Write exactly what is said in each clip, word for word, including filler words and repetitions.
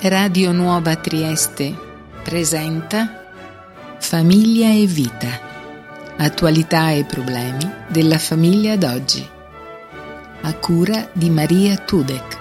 Radio Nuova Trieste presenta Famiglia e Vita. Attualità e problemi della famiglia d'oggi. A cura di Maria Tudek.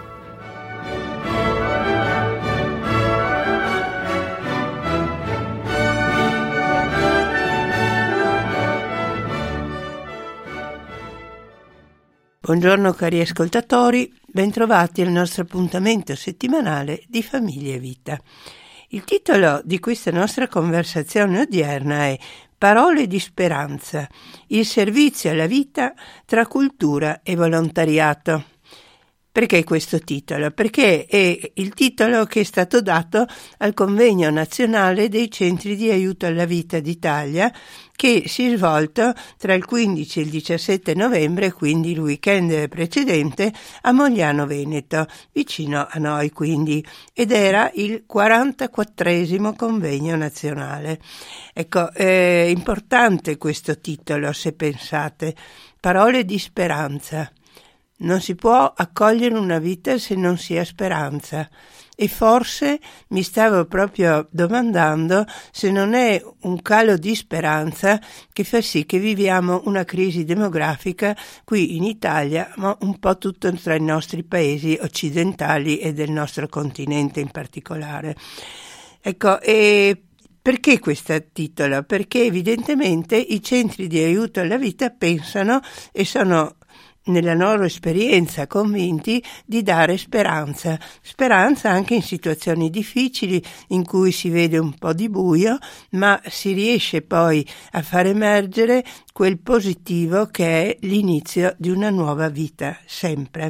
Buongiorno cari ascoltatori, bentrovati al nostro appuntamento settimanale di Famiglia e Vita. Il titolo di questa nostra conversazione odierna è Parole di speranza, il servizio alla vita tra cultura e volontariato. Perché questo titolo? Perché è il titolo che è stato dato al convegno nazionale dei centri di aiuto alla vita d'Italia, che si è svolto tra il quindici e il diciassette novembre, quindi il weekend precedente, a Mogliano Veneto, vicino a noi quindi, ed era il quarantaquattresimo convegno nazionale. Ecco, è importante questo titolo, se pensate, Parole di speranza. Non si può accogliere una vita se non si ha speranza. E forse mi stavo proprio domandando se non è un calo di speranza che fa sì che viviamo una crisi demografica qui in Italia, ma un po' tutto tra i nostri paesi occidentali e del nostro continente in particolare. Ecco, e perché questo titolo? Perché evidentemente i centri di aiuto alla vita pensano e sono nella loro esperienza convinti di dare speranza, speranza anche in situazioni difficili in cui si vede un po' di buio, ma si riesce poi a far emergere quel positivo che è l'inizio di una nuova vita, sempre.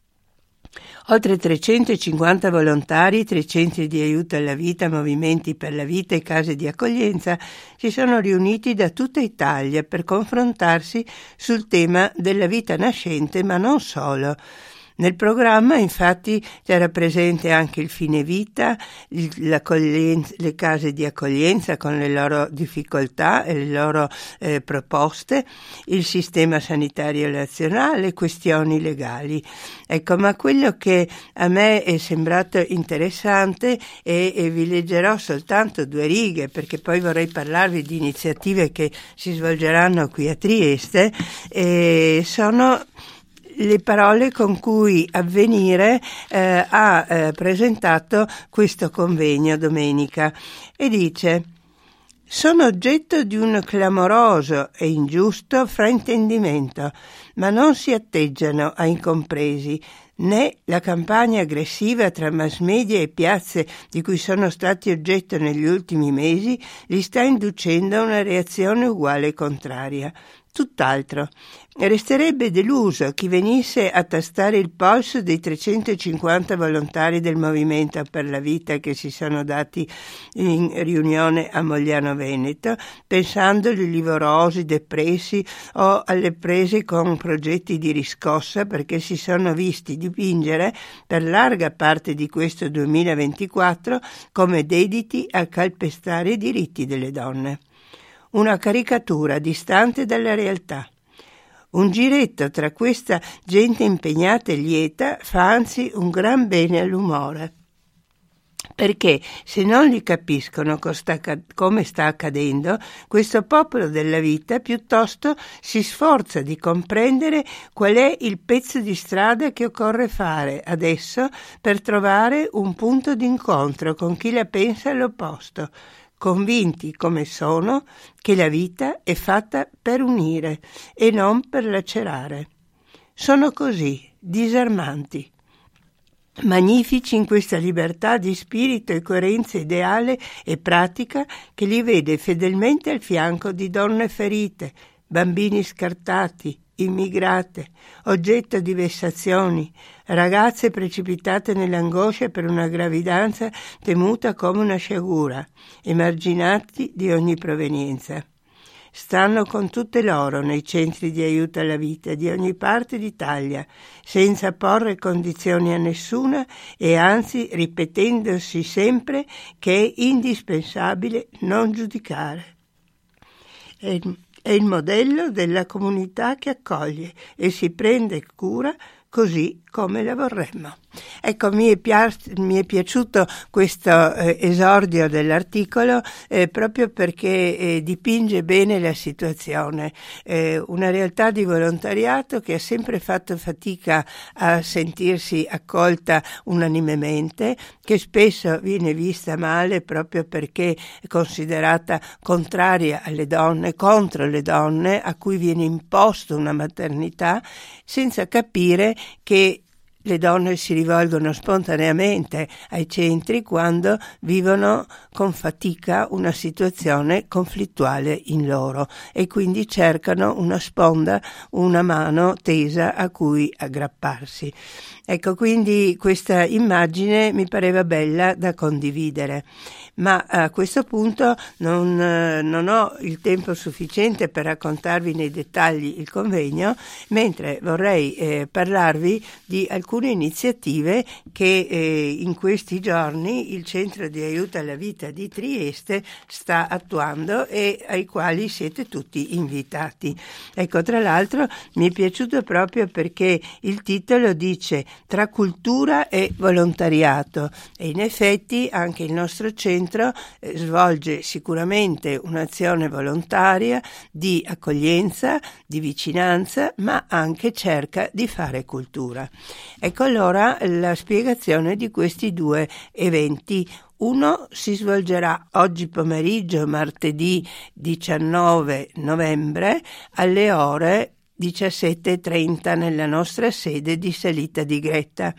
Oltre trecentocinquanta volontari, tre centri di aiuto alla vita, movimenti per la vita e case di accoglienza si sono riuniti da tutta Italia per confrontarsi sul tema della vita nascente, ma non solo. Nel programma infatti c'era presente anche il fine vita, le case di accoglienza con le loro difficoltà e le loro eh, proposte, il sistema sanitario nazionale, questioni legali. Ecco, ma quello che a me è sembrato interessante e, e vi leggerò soltanto due righe perché poi vorrei parlarvi di iniziative che si svolgeranno qui a Trieste, e sono le parole con cui Avvenire eh, ha eh, presentato questo convegno domenica, e dice: sono oggetto di un clamoroso e ingiusto fraintendimento, ma non si atteggiano a incompresi, né la campagna aggressiva tra mass media e piazze di cui sono stati oggetto negli ultimi mesi li sta inducendo a una reazione uguale e contraria. Tutt'altro. Resterebbe deluso chi venisse a tastare il polso dei trecentocinquanta volontari del Movimento per la Vita che si sono dati in riunione a Mogliano Veneto, pensandoli livorosi, depressi o alle prese con progetti di riscossa, perché si sono visti dipingere per larga parte di questo duemilaventiquattro come dediti a calpestare i diritti delle donne. Una caricatura distante dalla realtà. Un giretto tra questa gente impegnata e lieta fa anzi un gran bene all'umore. Perché se non li capiscono come sta accadendo, questo popolo della vita piuttosto si sforza di comprendere qual è il pezzo di strada che occorre fare adesso per trovare un punto d'incontro con chi la pensa all'opposto, convinti come sono che la vita è fatta per unire e non per lacerare. Sono così, disarmanti, magnifici in questa libertà di spirito e coerenza ideale e pratica che li vede fedelmente al fianco di donne ferite, bambini scartati, immigrate, oggetto di vessazioni, ragazze precipitate nell'angoscia per una gravidanza temuta come una sciagura, emarginati di ogni provenienza. Stanno con tutte loro nei centri di aiuto alla vita di ogni parte d'Italia, senza porre condizioni a nessuna e anzi ripetendosi sempre che è indispensabile non giudicare. E È il modello della comunità che accoglie e si prende cura così come la vorremmo. Ecco, mi è, pia- mi è piaciuto questo eh, esordio dell'articolo eh, proprio perché eh, dipinge bene la situazione. Eh, una realtà di volontariato che ha sempre fatto fatica a sentirsi accolta unanimemente, che spesso viene vista male proprio perché è considerata contraria alle donne, contro le donne, a cui viene imposto una maternità, senza capire che le donne si rivolgono spontaneamente ai centri quando vivono con fatica una situazione conflittuale in loro e quindi cercano una sponda, una mano tesa a cui aggrapparsi. Ecco, quindi questa immagine mi pareva bella da condividere, ma a questo punto non, non ho il tempo sufficiente per raccontarvi nei dettagli il convegno, mentre vorrei eh, parlarvi di alcune iniziative che eh, in questi giorni il Centro di Aiuto alla Vita di Trieste sta attuando e ai quali siete tutti invitati. Ecco, tra l'altro mi è piaciuto proprio perché il titolo dice tra cultura e volontariato e in effetti anche il nostro centro eh, svolge sicuramente un'azione volontaria di accoglienza, di vicinanza, ma anche cerca di fare cultura. Ecco allora la spiegazione di questi due eventi. Uno si svolgerà oggi pomeriggio, martedì diciannove novembre, alle ore diciassette e trenta nella nostra sede di Salita di Gretta.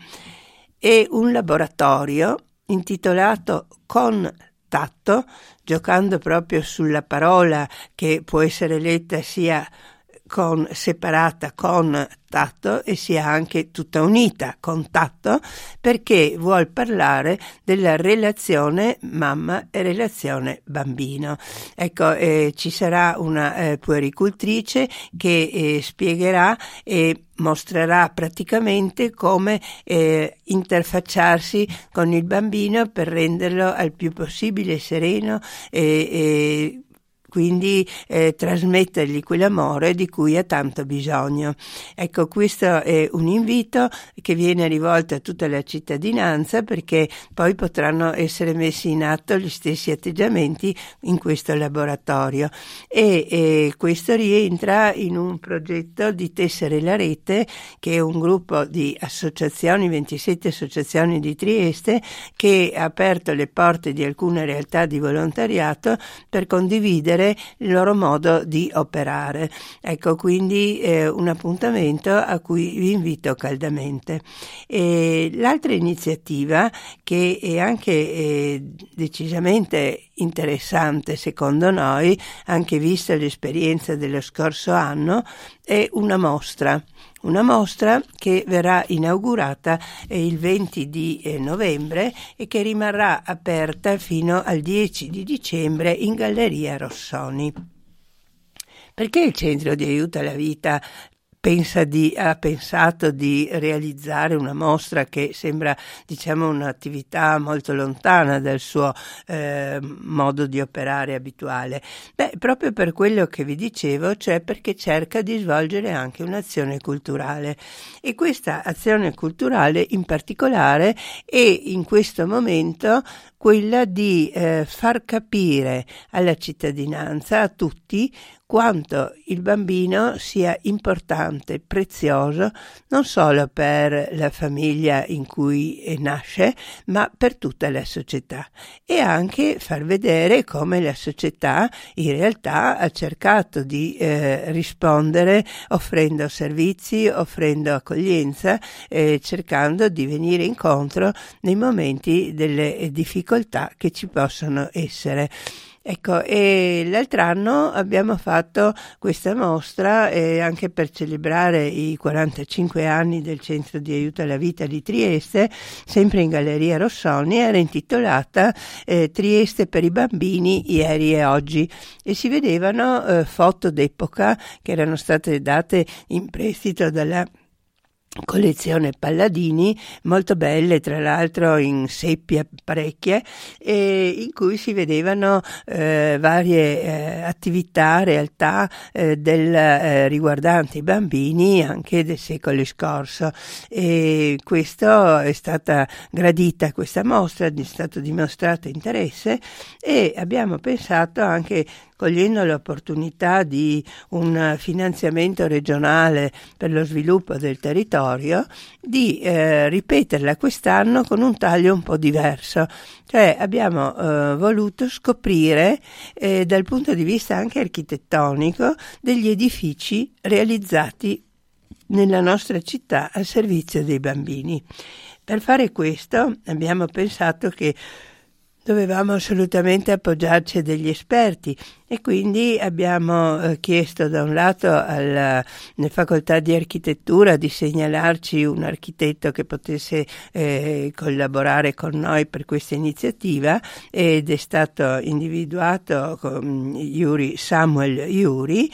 È un laboratorio intitolato Con Tatto, giocando proprio sulla parola che può essere letta sia con separata con tatto e sia anche tutta unita con tatto, perché vuol parlare della relazione mamma e relazione bambino. Ecco, eh, ci sarà una eh, puericultrice che eh, spiegherà e mostrerà praticamente come eh, interfacciarsi con il bambino per renderlo al più possibile sereno e, e quindi eh, trasmettergli quell'amore di cui ha tanto bisogno. Ecco, questo è un invito che viene rivolto a tutta la cittadinanza, perché poi potranno essere messi in atto gli stessi atteggiamenti in questo laboratorio e, e questo rientra in un progetto di Tessere la Rete, che è un gruppo di associazioni, ventisette associazioni di Trieste, che ha aperto le porte di alcune realtà di volontariato per condividere il loro modo di operare. Ecco, quindi eh, un appuntamento a cui vi invito caldamente. E l'altra iniziativa, che è anche eh, decisamente interessante secondo noi, anche vista l'esperienza dello scorso anno, è una mostra. Una mostra che verrà inaugurata eh, il venti di eh, novembre e che rimarrà aperta fino al dieci di dicembre in Galleria Rossoni. Perché il Centro di Aiuto alla Vita pensa di, ha pensato di realizzare una mostra che sembra, diciamo, un'attività molto lontana dal suo eh, modo di operare abituale? Beh, proprio per quello che vi dicevo, cioè perché cerca di svolgere anche un'azione culturale. E questa azione culturale in particolare è in questo momento quella di eh, far capire alla cittadinanza, a tutti, quanto il bambino sia importante, prezioso, non solo per la famiglia in cui nasce, ma per tutta la società. E anche far vedere come la società in realtà ha cercato di eh, rispondere offrendo servizi, offrendo accoglienza, eh, cercando di venire incontro nei momenti delle difficoltà che ci possono essere. Ecco, e l'altro anno abbiamo fatto questa mostra eh, anche per celebrare i quarantacinque anni del Centro di Aiuto alla Vita di Trieste, sempre in Galleria Rossoni. Era intitolata eh, Trieste per i bambini ieri e oggi e si vedevano eh, foto d'epoca che erano state date in prestito dalla collezione Palladini, molto belle, tra l'altro in seppia parecchie, e in cui si vedevano eh, varie eh, attività, realtà eh, del, eh, riguardanti i bambini anche del secolo scorso, e questo è stata gradita questa mostra, è stato dimostrato interesse, e abbiamo pensato anche, cogliendo l'opportunità di un finanziamento regionale per lo sviluppo del territorio, di eh, ripeterla quest'anno con un taglio un po' diverso. Cioè abbiamo eh, voluto scoprire eh, dal punto di vista anche architettonico degli edifici realizzati nella nostra città al servizio dei bambini. Per fare questo abbiamo pensato che dovevamo assolutamente appoggiarci a degli esperti, e quindi abbiamo eh, chiesto da un lato alla facoltà di architettura di segnalarci un architetto che potesse eh, collaborare con noi per questa iniziativa, ed è stato individuato con Yuri, Samuel Yuri,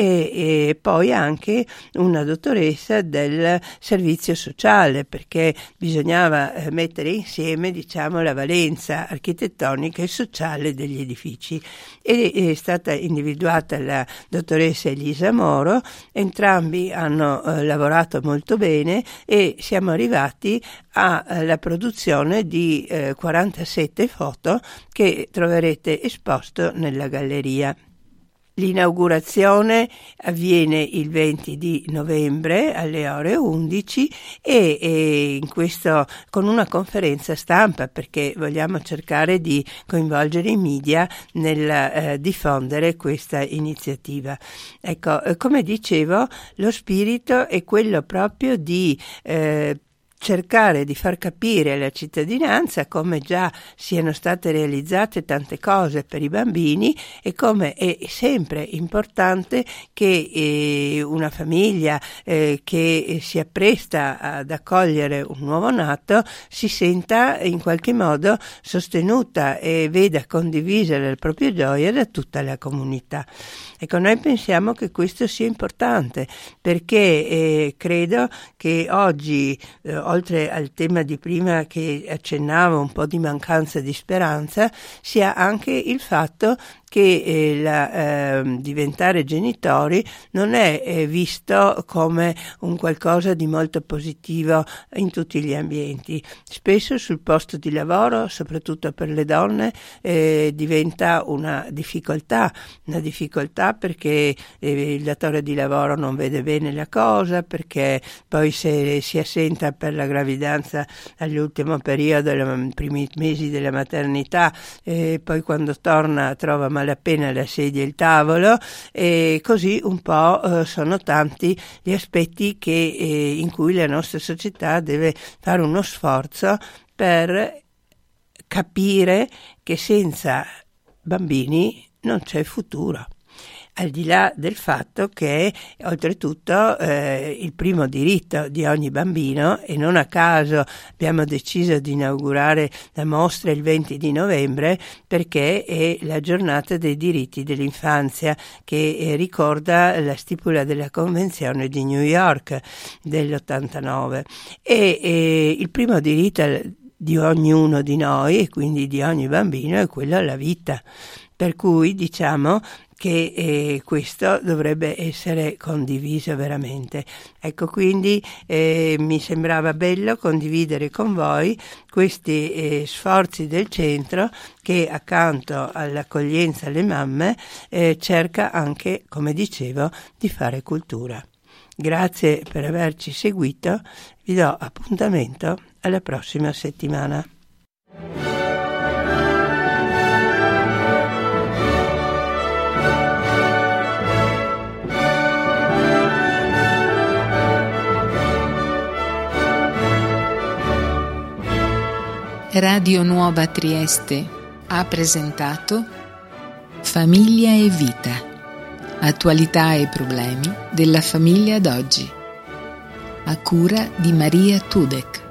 e, e poi anche una dottoressa del servizio sociale, perché bisognava eh, mettere insieme, diciamo, la valenza architettonica e sociale degli edifici, e, e è stata individuata la dottoressa Elisa Moro. Entrambi hanno eh, lavorato molto bene, e siamo arrivati alla produzione di eh, quarantasette foto che troverete esposto nella galleria. L'inaugurazione avviene il venti di novembre alle ore undici, e, e in questo con una conferenza stampa, perché vogliamo cercare di coinvolgere i media nel eh, diffondere questa iniziativa. Ecco, eh, come dicevo, lo spirito è quello proprio di eh, cercare di far capire alla cittadinanza come già siano state realizzate tante cose per i bambini, e come è sempre importante che eh, una famiglia eh, che si appresta ad accogliere un nuovo nato si senta in qualche modo sostenuta e veda condivisa la propria gioia da tutta la comunità. Ecco, noi pensiamo che questo sia importante, perché eh, credo che oggi eh, oltre al tema di prima che accennavo, un po' di mancanza di speranza, sia anche il fatto che eh, la, eh, diventare genitori non è eh, visto come un qualcosa di molto positivo in tutti gli ambienti. Spesso sul posto di lavoro, soprattutto per le donne, eh, diventa una difficoltà, una difficoltà perché eh, il datore di lavoro non vede bene la cosa, perché poi se si assenta per la gravidanza all'ultimo periodo, nei primi mesi della maternità, eh, poi quando torna trova malapena la sedia e il tavolo, e così un po' eh, sono tanti gli aspetti che, eh, in cui la nostra società deve fare uno sforzo per capire che senza bambini non c'è futuro. Al di là del fatto che oltretutto eh, il primo diritto di ogni bambino, e non a caso abbiamo deciso di inaugurare la mostra il venti di novembre, perché è la giornata dei diritti dell'infanzia, che eh, ricorda la stipula della Convenzione di New York dell'ottantanove, e, e il primo diritto di ognuno di noi, e quindi di ogni bambino, è quello alla vita, per cui diciamo che eh, questo dovrebbe essere condiviso veramente. Ecco, quindi eh, mi sembrava bello condividere con voi questi eh, sforzi del centro, che accanto all'accoglienza alle mamme eh, cerca anche, come dicevo, di fare cultura. Grazie per averci seguito, vi do appuntamento alla prossima settimana. Radio Nuova Trieste ha presentato Famiglia e Vita, attualità e problemi della famiglia d'oggi, a cura di Maria Tudek.